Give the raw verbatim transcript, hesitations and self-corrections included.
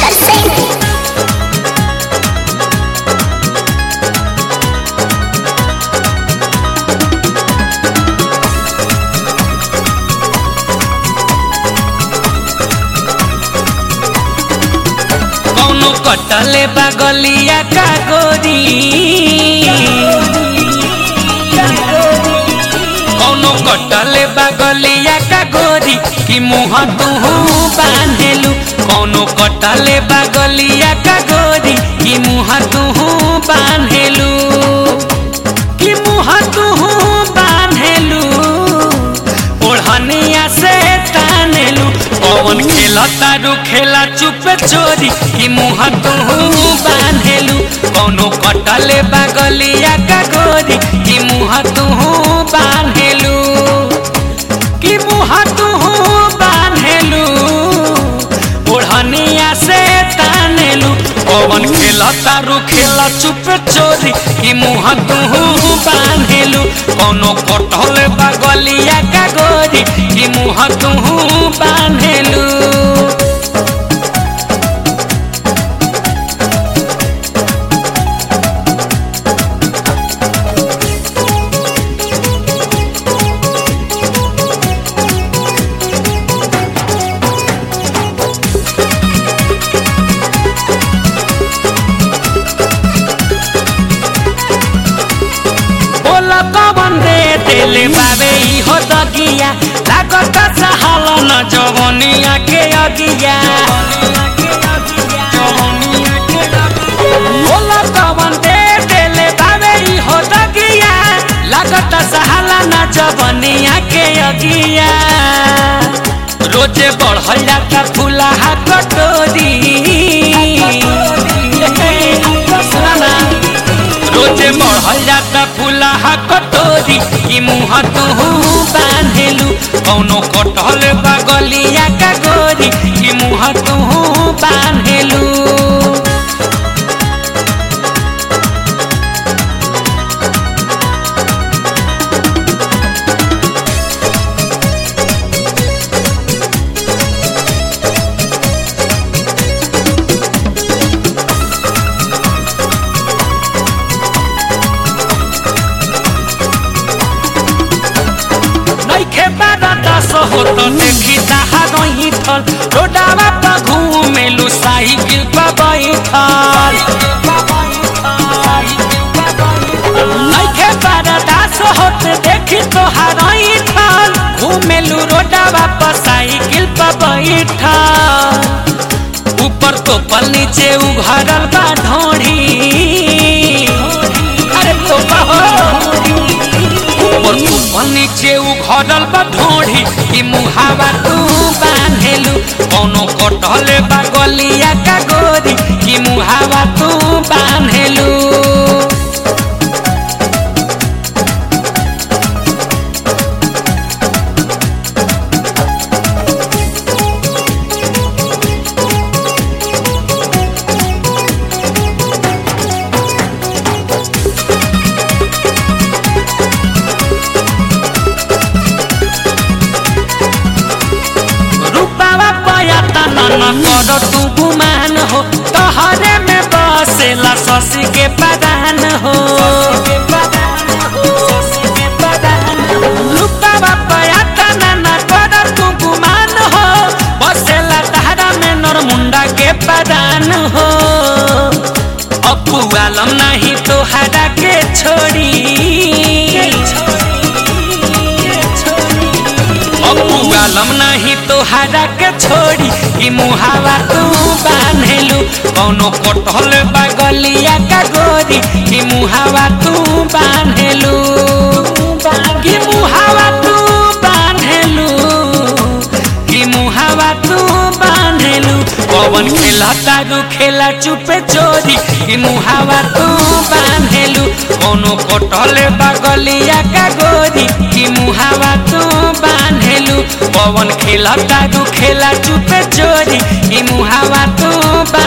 Singer से कौनो कटले बगलिया का गोरी कौनो कटले बगलिया का गोरी कि मुँह तुहू बांधेलू कौनो कटले बगलिया का गोरी कि मुँह तुहू बांधेलू कि मुँह तुहू बांधेलू ओढ़निया से तानेलू पवन खेला तारू खेला चुप चोरी कि मुँह तुहू बांधेलू कौनो कटले बगलिया का गोरी कि मुँह तुहू बांधेलू कि मुँह तुहू बांधेलू ओढ़निया से तानेलू पवन खेला तारू खेला चुप चोरी कि मुँह तुहू बांधेलू कौनो कटले बगलिया का गोरी कि मुँह तुहू बांधेलू। कवन दे दिल बाबे हो दगिया लागत सहल न जवनिया के अगिया बोला कवन दे दिल बाबे हो दगिया लागत सहल न जवनिया के अगिया रोजे बढ़ल जाता फूला कटोरी रोजे बढ़ल जाता फूला कटोरी कि मुँह तुहू बांधेलू कौनो कटल बगलिया का गोरी कि मुँह तुहू बांधेलू। हो तो देखी ताहा रही थल रोडावा पर घूमेलू साइकिल पर बैठल नइखे बर्दाश्त होत देखी तोहार रही थल घूमेलू रोडावा पर साइकिल पर बैठल ऊपर तो पल नीचे उघरल बा ढोढ़ी अरे तो ऊपर नीचे उघरल बा ढोढ़ी कि मुहावा तू बांधेलू कौनो कटले बगलिया का गोरी कि मुहावा तू बांधेलू। न कर तू गुमान हो तोहरे में बसेला शशि के पदान हो रुपवा पयाता न कर तू गुमान हो बसेला तहरा में नरमुंडा के पदान हो अपू आलम नहीं तोहरा के छोड़ी अपू आलम नहीं तोहरा के छोड़ी कि मुहावा तू बांधेलू कौनो कटल बगलिया का गोरी कि मुहावा तू बांधेलू कि मुहावा तू बांधेलू कि मुहावा तू बांधेलू पवन खेला तारू खेला चुपे चोरी कि मुहावा तू बांधेलू कौनो कटल बगलिया का गोरी कि मुहावा तू बांधेलू पवन खेला तारू खेला चुपे चोरी कि मुहावा तू